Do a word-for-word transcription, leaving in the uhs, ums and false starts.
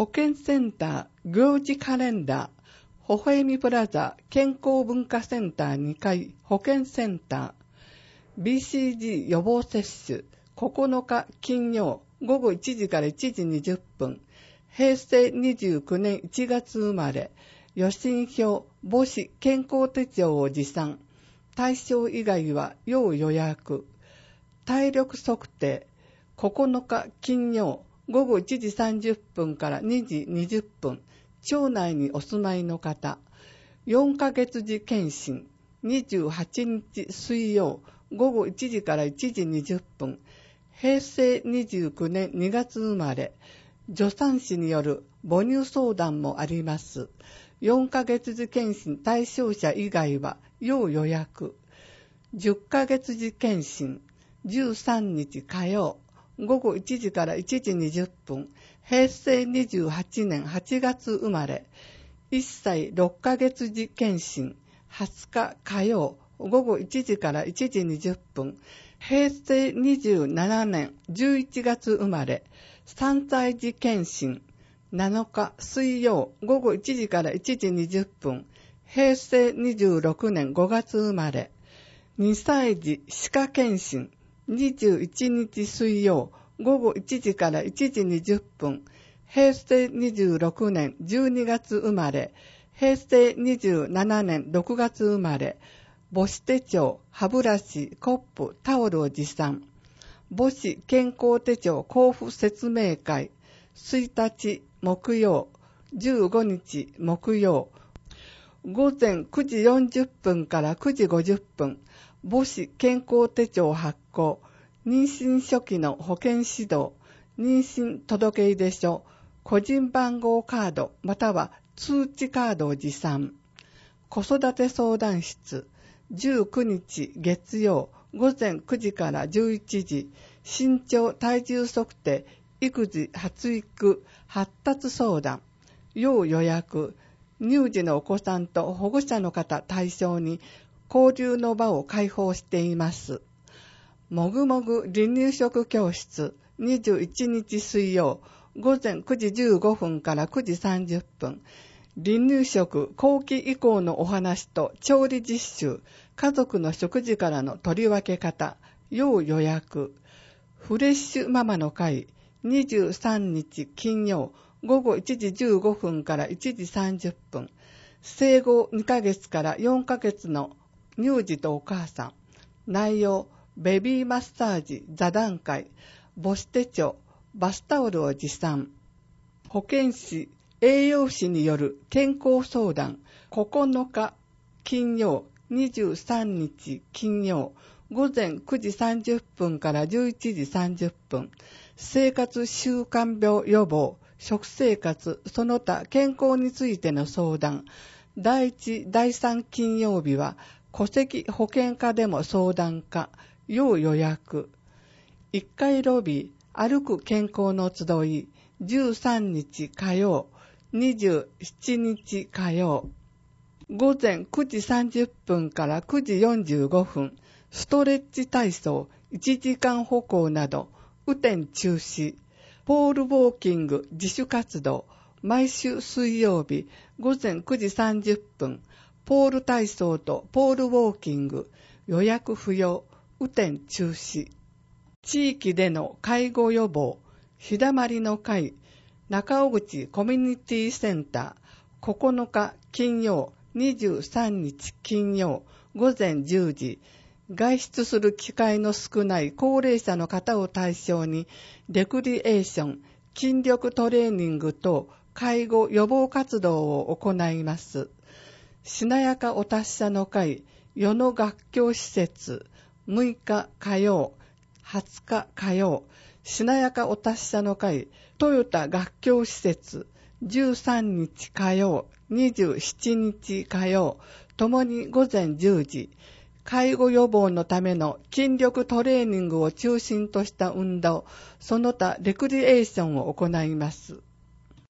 保健センター行事カレンダー、微笑みプラザ健康文化センターにかい保健センター、ビーシージー 予防接種、ここのか金曜ごごいちじからいちじにじゅっぷん、へいせいにじゅうきゅうねんいちがつ生まれ、予診票、母子健康手帳を持参、対象以外は要予約、体力測定、ここのか金曜ごごいちじさんじゅっぷんからにじにじゅっぷん、町内にお住まいの方、よんかげつじ検診、にじゅうはちにち水曜ごごいちじからいちじにじゅっぷん、へいせいにじゅうきゅうねんにがつ生まれ、助産師による母乳相談もあります。よんかげつじ検診対象者以外は要予約。じゅっかげつじ検診、じゅうさんにち火曜、ごごいちじからいちじにじゅっぷん、へいせいにじゅうはちねんはちがつ生まれ、いっさいろっかげつじ検診、はつか火曜、ごごいちじからいちじにじゅっぷん、へいせいにじゅうななねんじゅういちがつ生まれ、さんさいじ検診、なのか水曜ごごいちじからいちじにじゅっぷん、へいせいにじゅうろくねんごがつ生まれ、にさいじ歯科検診、にじゅういちにち水曜ごごいちじからいちじにじゅっぷん、へいせいにじゅうろくねんじゅうにがつ生まれ、へいせいにじゅうななねんろくがつ生まれ、母子手帳、歯ブラシ、コップ、タオルを持参、母子健康手帳交付説明会、ついたち木曜、じゅうごにち木曜、ごぜんくじよんじゅっぷんからくじごじゅっぷん、母子健康手帳発行、妊娠初期の保健指導、妊娠届出書、個人番号カードまたは通知カードを持参、子育て相談室、じゅうくにち月曜、ごぜんくじからじゅういちじ、身長体重測定、育児発育発達相談、要予約、乳児のお子さんと保護者の方対象に交流の場を開放しています。もぐもぐ離乳食教室、にじゅういちにち水曜、ごぜんくじじゅうごふんからくじさんじゅっぷん、離乳食後期以降のお話と調理実習、家族の食事からの取り分け方、要予約、フレッシュママの会、にじゅうさんにち金曜、ごごいちじじゅうごふんからいちじさんじゅっぷん、生後にかげつからよんかげつの乳児とお母さん、内容、ベビーマッサージ座談会、母子手帳、バスタオルを持参、保健師、栄養士による健康相談、ここのか金曜、にじゅうさんにち金曜、ごぜんくじさんじゅっぷんからじゅういちじさんじゅっぷん、生活習慣病予防、食生活、その他健康についての相談、だいいち、だいさん金曜日は戸籍保険課でも相談課、要予約、いっかいロビー、歩く健康の集い、じゅうさんにち火曜、にじゅうしちにち火曜、ごぜんくじさんじゅっぷんからくじよんじゅうごふん、ストレッチ体操、いちじかん歩行など、雨天中止、ポールウォーキング自主活動、毎週水曜日、ごぜんくじさんじゅっぷん、ポール体操とポールウォーキング、予約不要、雨天中止。地域での介護予防、日だまりの会、中尾口コミュニティセンター、ここのか金曜、にじゅうさんにち金曜、ごぜんじゅうじ、外出する機会の少ない高齢者の方を対象に、レクリエーション、筋力トレーニングと介護予防活動を行います。しなやかお達者の会、与野学教施設、むいか火曜、はつか火曜、しなやかお達者の会、トヨタ学教施設、じゅうさんにち火曜、にじゅうしちにち火曜、ともにごぜんじゅうじ、介護予防のための筋力トレーニングを中心とした運動、その他レクリエーションを行います。